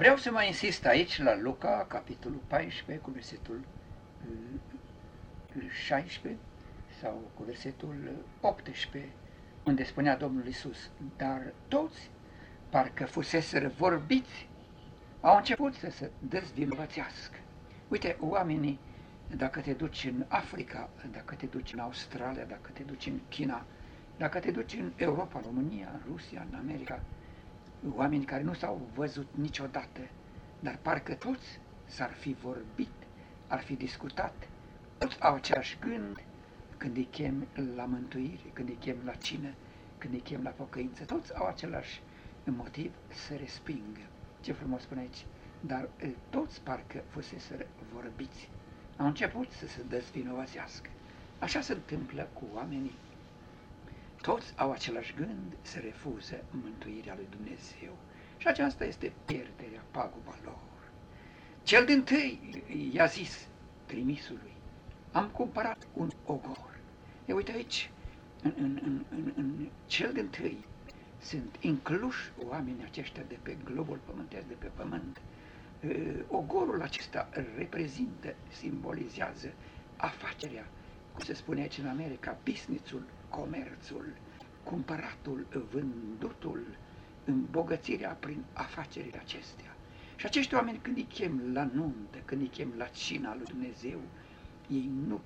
Vreau să mai insist aici la Luca, capitolul 14, cu versetul 16 sau cu versetul 18, unde spunea Domnul Iisus: dar toți, parcă fuseseră vorbiți, au început să se dezvinovățească. Uite, oamenii, dacă te duci în Africa, dacă te duci în Australia, dacă te duci în China, dacă te duci în Europa, România, în Rusia, în America, oameni care nu s-au văzut niciodată, dar parcă toți s-ar fi vorbit, ar fi discutat, toți au același gând când îi chem la mântuire, când îi chem la cină, când îi chem la pocăință, toți au același motiv să respingă. Ce frumos spune aici, dar toți parcă fuseseră vorbiți, au început să se dezvinovățească. Așa se întâmplă cu oamenii. Toți au același gând, să refuză mântuirea lui Dumnezeu. Și aceasta este pierderea, paguba lor. Cel dintâi i-a zis trimisului: am cumpărat un ogor. E, uite aici, în cel dintâi sunt incluși oamenii aceștia de pe globul pământesc, de pe pământ. Ogorul acesta reprezintă, simbolizează afacerea, cum se spune aici în America, business-ul, comerțul, cumpăratul, vândutul, îmbogățirea prin afacerile acestea. Și acești oameni, când îi chem la nuntă, când îi chem la cina lui Dumnezeu, ei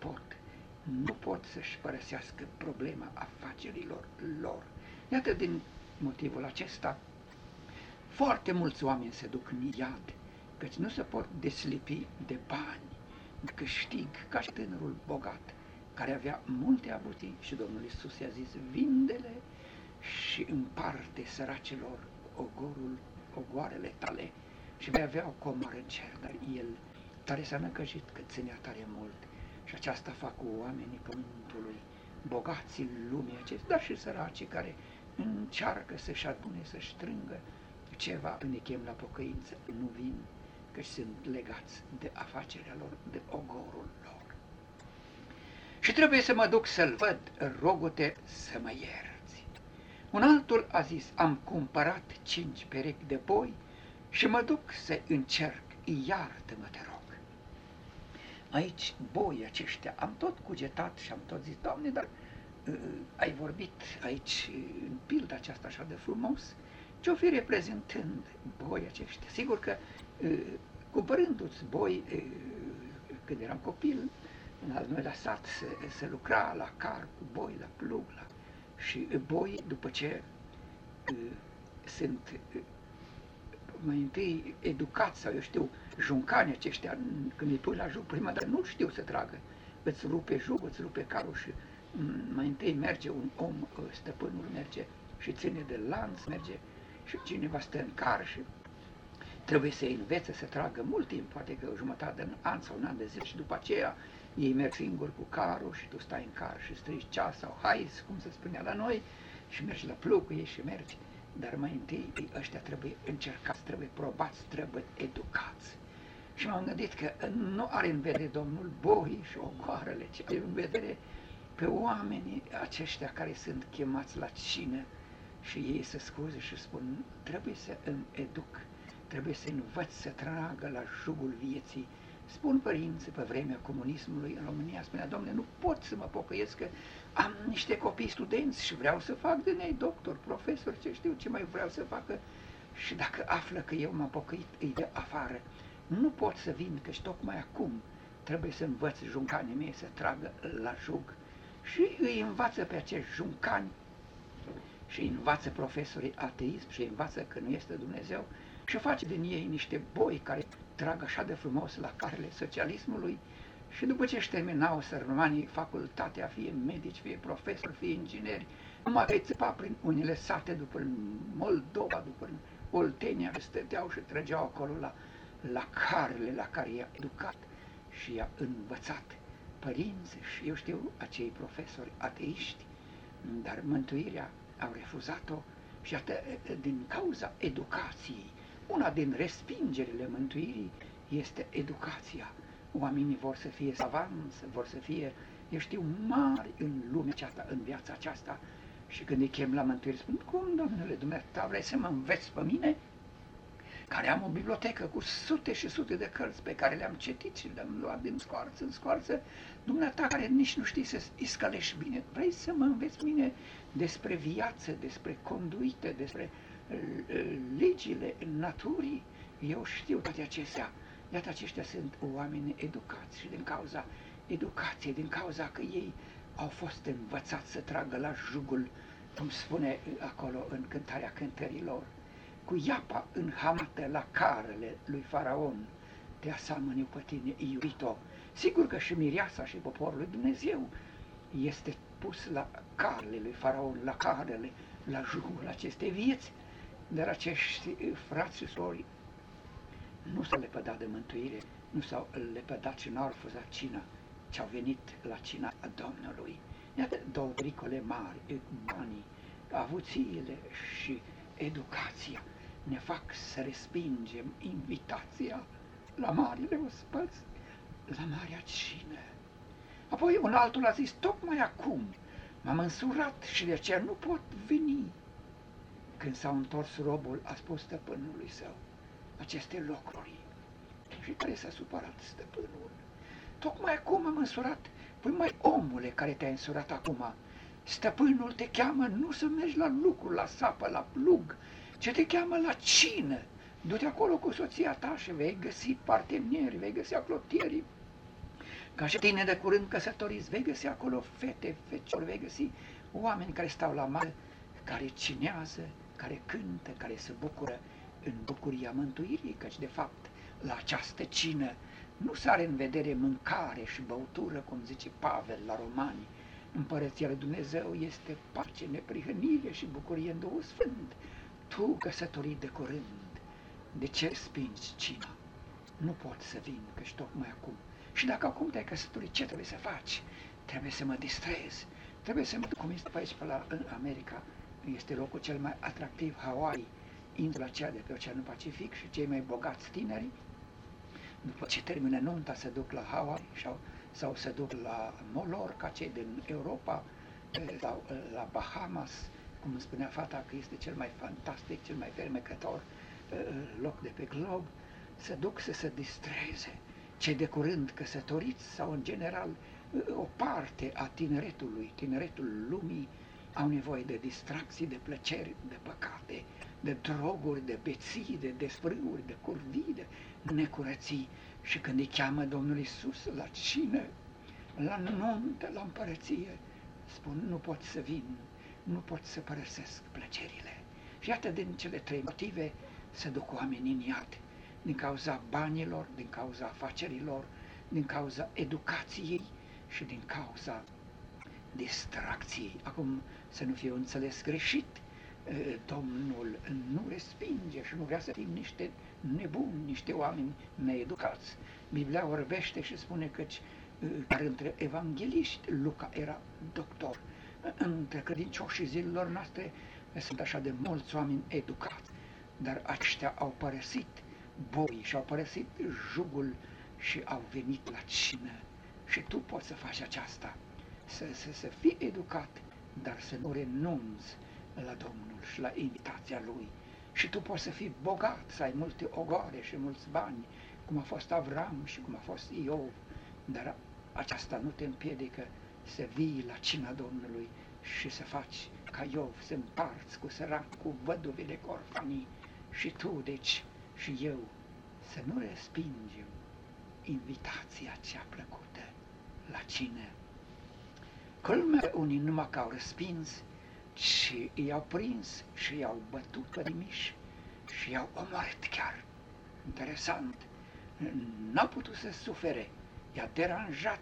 nu pot să-și părăsească problema afacerilor lor. Iată, din motivul acesta, foarte mulți oameni se duc în iad, căci nu se pot deslipi de bani, de câștig, ca și tânărul bogat, care avea multe avuții și Domnul Iisus i-a zis: vinde-le și împarte săracilor ogoarele tale și vei avea o comoară în cer. Dar el tare s-a năcăjit că ținea tare mult, și aceasta fac oamenii pământului, bogații lumii acestea, dar și săracii care încearcă să-și adune, să-și strângă ceva până îi chem la pocăință, nu vin, căci sunt legați de afacerea lor, de ogorul lor. Și trebuie să mă duc să-l văd, rogu-te să mă ierți. Un altul a zis: am cumpărat 5 perechi de boi și mă duc să încerc, iartă-mă, te rog. Aici, boii aceștia, am tot cugetat și am tot zis: Doamne, dar ai vorbit aici, în pilda aceasta așa de frumos, ce-o fi reprezentând boii aceștia? Sigur că cumpărându-ți boi, când eram copil, noi la sat se lucra la car cu boi, la plug, și boi, după ce sunt mai întâi educați, sau eu știu, juncanii aceștia, când îi pui la jug prima dată, nu știu să tragă, îți rupe jugul, îți rupe carul și mai întâi merge un om, stăpânul merge și ține de lanț, merge și cineva stă în car și trebuie să-i învețe să tragă mult timp, poate că o jumătate de an sau un an de zile, și după aceea ei merg singuri cu carul și tu stai în car și strigi ceas sau hai, cum se spunea la noi, și mergi la plug cu ei și mergi. Dar mai întâi ăștia trebuie încercați, trebuie probați, trebuie educați. Și m-am gândit că nu are în vedere Domnul boii și ogoarele, ci are în vedere pe oamenii aceștia care sunt chemați la cină și ei se scuze și spun: trebuie să îmi educ, trebuie să învăț să tragă la jugul vieții. Spun părinții pe vremea comunismului în România, spunea: Dom'le, nu pot să mă pocăiesc că am niște copii studenți și vreau să fac din ei doctor, profesor, ce știu ce mai vreau să facă, și dacă află că eu m-am pocăit, îi dă afară. Nu pot să vin, căci tocmai acum trebuie să învăț juncanii mei să tragă la jug. Și îi învață pe acești juncani și îi învață profesorii ateism și îi învață că nu este Dumnezeu și face din ei niște boi care trag așa de frumos la carele socialismului. Și după ce își terminau sărmanii facultatea, fie medici, fie profesori, fie ingineri, numai că îi țăpa prin unele sate, după Moldova, după Oltenia, stăteau și trăgeau acolo la carele la care i-a educat și i-a învățat părinți și eu știu acei profesori ateiști, dar mântuirea au refuzat-o și atât din cauza educației. Una din respingerile mântuirii este educația. Oamenii vor să fie savanți, vor să fie, eu știu, mari în lumea aceasta, în viața aceasta, și când îi chem la mântuire, spun: cum, Domnule, dumneata, vrei să mă înveți pe mine? care am o bibliotecă cu sute și sute de cărți pe care le-am citit și le-am luat din scoarță în scoarță, dumneata care nici nu știi să iscălești bine, vrei să mă înveți mine despre viață, despre conduite, despre legile naturii? Eu știu toate acestea. Iată, aceștia sunt oameni educați și din cauza educației, din cauza că ei au fost învățați să tragă la jugul, cum spune acolo în Cântarea Cântărilor, cu iapa înhamată la carele lui Faraon, te aseamănă pe tine, iubito. Sigur că și mireasa și poporul lui Dumnezeu este pus la carele lui Faraon, la carele, la jugul acestei vieți, dar acești frați și surori nu s-au lepădat de mântuire, nu s-au lepădat și n-au refuzat cina, ci au venit la cina a Domnului. Iată două pericole mari, banii, avuțiile și educația ne fac să respingem invitația la marile ospăți, la marea cină. Apoi un altul a zis, tocmai acum m-am însurat și de aceea nu pot veni. Când s-a întors robul, a spus stăpânului său aceste lucruri. Și care s-a supărat stăpânul? Tocmai acum m-am însurat. Păi mai omule care te-a însurat acum, stăpânul te cheamă nu să mergi la lucru, la sapă, la plug, ci te cheamă la cină. Du-te acolo cu soția ta și vei găsi parteneri, vei găsi aclotierii. Ca și tine de curând căsătoriți, vei găsi acolo fete, feciori, vei găsi oameni care stau la masă, care cinează, care cântă, care se bucură în bucuria mântuirii, căci de fapt la această cină nu s-are în vedere mâncare și băutură, cum zice Pavel la Romani. Împărăția lui Dumnezeu este pace, neprihănire și bucurie în Duhul Sfânt. Tu, căsătorit de curând, de ce respingi cina? Nu pot să vin, căci tocmai acum. Și dacă acum te-ai căsătorit, ce trebuie să faci? Trebuie să mă distrez, trebuie să mă duc, cum este pe aici, pe la America, este locul cel mai atractiv, Hawaii, insula cea de pe Oceanul Pacific și cei mai bogați tineri, după ce termină nunta, se duc la Hawaii sau se duc la Mallorca, cei din Europa, sau la Bahamas, cum îmi spunea fata că este cel mai fantastic, cel mai fermecător loc de pe glob, se duc să se distreze. Cei de curând căsătoriți sau în general o parte a tineretul lumii au nevoie de distracții, de plăceri, de păcate, de droguri, de beții, de desfrâuri, de curvii, de necurății. Și când îi cheamă Domnul Iisus la cină, la nuntă, la împărăție, spun, nu pot să vin, nu pot să părăsesc plăcerile. Și iată, din cele trei motive se duc oamenii în iad, din cauza banilor, din cauza afacerilor, din cauza educației și din cauza distracției. Acum, să nu fie înțeles greșit, Domnul nu respinge și nu vrea să fim niște nebuni, niște oameni needucați. Biblia vorbește și spune că între evangheliști Luca era doctor. Între credincioșii zilelor noastre sunt așa de mulți oameni educați, dar aceștia au părăsit boii și au părăsit jugul și au venit la cină. Și tu poți să faci aceasta, să fii educat, dar să nu renunți la Domnul și la invitația Lui. Și tu poți să fii bogat, să ai multe ogoare și mulți bani, cum a fost Avram și cum a fost Iov, dar aceasta nu te împiedică să vii la cina Domnului și să faci ca Iov, să împarți cu sărac, cu văduvele, cu orfanii. Și tu, deci, și eu, să nu respingem invitația cea plăcută la cină. Culmea, unii numai că au respins, și i-au prins și i-au bătut pe rimiși și i-au omorât chiar. Interesant, n-a putut să sufere, i-a deranjat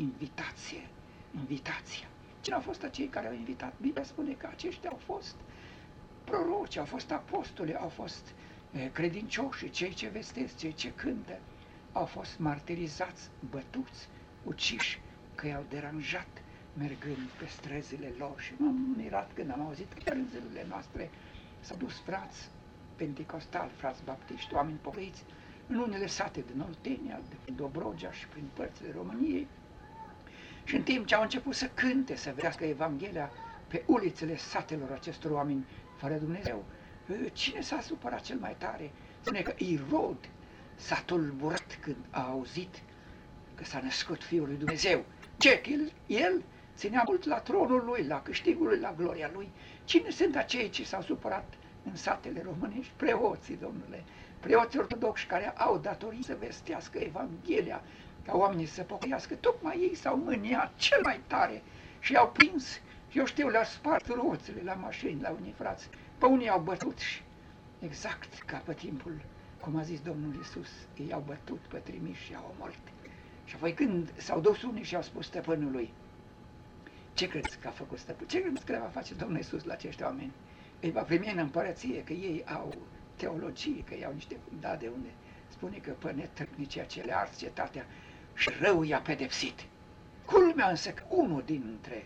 invitația. Cine au fost acei care au invitat? Biblia spune că aceștia au fost proroci, au fost apostoli, au fost credincioși, cei ce vestesc, cei ce cântă, au fost martirizați, bătuți, uciși, că i-au deranjat mergând pe străzile lor. Și m-am mirat când am auzit că chiar în zilele noastre s-au dus frați penticostali, frați baptiști, oameni pocăiți, în unele sate din Oltenia, din Dobrogea și prin părțile României. Și în timp ce au început să cânte, să vedească Evanghelia pe ulițele satelor acestor oameni fără Dumnezeu, cine s-a supărat cel mai tare? Spune că Irod s-a tulburat când a auzit că s-a născut Fiul lui Dumnezeu. Ce? El ținea mult la tronul lui, la câștigul lui, la gloria lui. Cine sunt acei ce s-au supărat în satele românești? Preoții, domnule, preoții ortodoxi care au datorii să vestească Evanghelia, ca oamenii să pocăiască. Tocmai ei s-au mâniat cel mai tare și i-au prins, eu știu, le-au spart roțile la mașini, la unii frați. Pe unii au bătut și exact ca pe timpul, cum a zis Domnul Iisus, ei au bătut pe trimiși și au omorât. Și apoi când s-au dus unii și au spus stăpânului, ce credeți că a făcut stăpân? Ce credeți că le va face Domnul Iisus la acești oameni? Îi va primi în împărăție, că ei au teologie, că ei au niște fundate de unde spune că pe netrăcnicii acele ars cetatea și rău i-a pedepsit. Culmea însă că unul dintre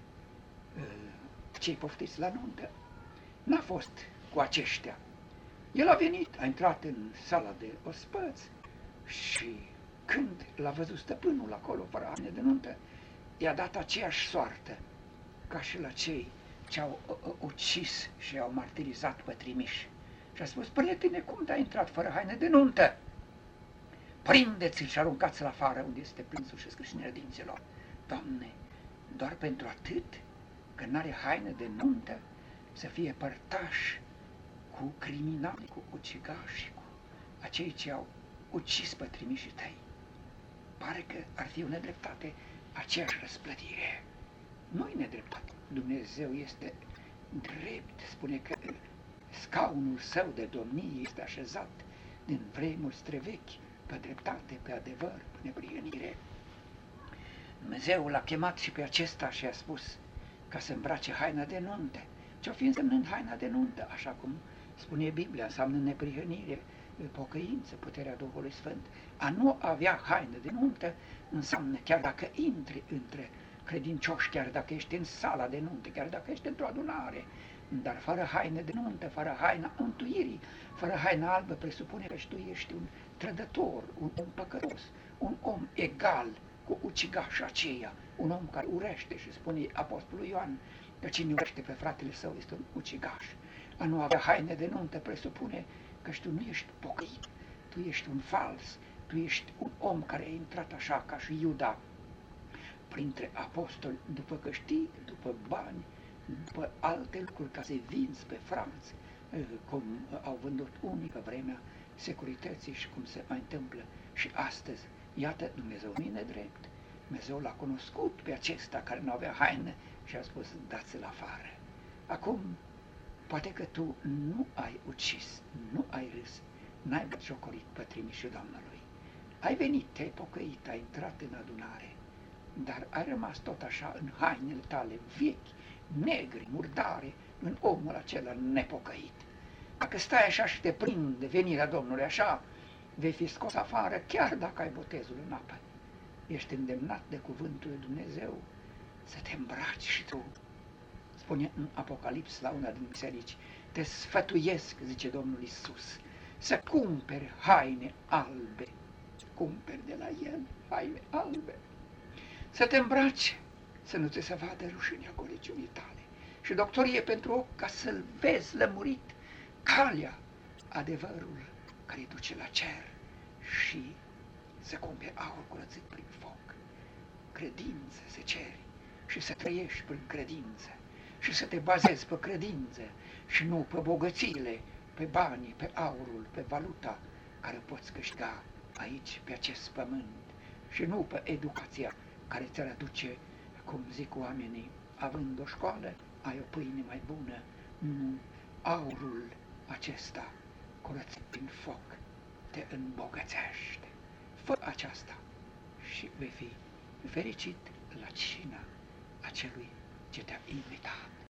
cei poftiți la nuntă n-a fost cu aceștia. El a venit, a intrat în sala de ospăți și când l-a văzut stăpânul acolo, fără haine de nuntă, i-a dat aceeași soartă ca și la cei ce au ucis și au martirizat pe trimiși. Și a spus, prietene, cum te-ai intrat fără haine de nuntă? Prindeți-l și aruncați-l afară unde este plânsul și scrâșnirea dinților. Doamne, doar pentru atât că n-are haine de nuntă să fie părtaș cu criminali, cu ucigași, cu acei ce au ucis pe trimișii tăi. Pare că ar fi o nedreptate aceeași răsplătire. Nu-i nedreptate. Dumnezeu este drept. Spune că scaunul său de domnie este așezat din vremuri străvechi, pe dreptate, pe adevăr, pe neprihănire. Dumnezeu l-a chemat și pe acesta și a spus ca să îmbrace haina de nuntă. Ce-o fi însemnând haina de nuntă, așa cum spune Biblia, înseamnă neprihănire, pocăință, puterea Duhului Sfânt. A nu avea haină de nuntă înseamnă, chiar dacă intri între credincioși, chiar dacă ești în sala de nuntă, chiar dacă ești într-o adunare, dar fără haine de nuntă, fără haina întuirii, fără haina albă, presupune că și tu ești un trădător, un om păcătos, un om egal cu ucigașa aceea, un om care urește și spune Apostolul Ioan că cine urește pe fratele său este un ucigaș. A nu avea haine de nuntă presupune că tu nu ești pocăit, tu ești un fals, tu ești un om care a intrat așa ca și Iuda printre apostoli, după câștig, după bani, după alte lucruri, ca să-i vinzi pe frați, cum au vândut unii pe vremea securității și cum se mai întâmplă și astăzi. Iată, Dumnezeu nu e nedrept. Dumnezeu l-a cunoscut pe acesta care nu avea haină și a spus, dați-l afară. Acum, poate că tu nu ai ucis, nu ai râs, n-ai batjocorit pe trimișul Domnului. Ai venit, te-ai pocăit, ai intrat în adunare, dar ai rămas tot așa în hainele tale vechi, negri, murdare, în omul acela nepocăit. Dacă stai așa și te prinde venirea Domnului așa, vei fi scos afară chiar dacă ai botezul în apă. Ești îndemnat de cuvântul lui Dumnezeu să te îmbraci și tu. Spune în Apocalips la una din biserici, te sfătuiesc, zice Domnul Iisus, să cumperi haine albe. Cumperi de la El haine albe. Să te îmbraci, să nu ți se vadă rușinea goliciunii tale. Și doctorie pentru ochi, ca să-L vezi lămurit, calea, adevărul care duce la cer și să cumperi aur curățit prin foc. Credință să ceri și să trăiești prin credință și să te bazezi pe credință și nu pe bogățiile, pe banii, pe aurul, pe valuta care poți câștiga aici, pe acest pământ și nu pe educația care ți-ar aduce, cum zic oamenii, având o școală, ai o pâine mai bună. Nu, aurul acesta, curățit prin foc, te îmbogățește. Fă aceasta și vei fi fericit la cina acelui ce te-a invitat.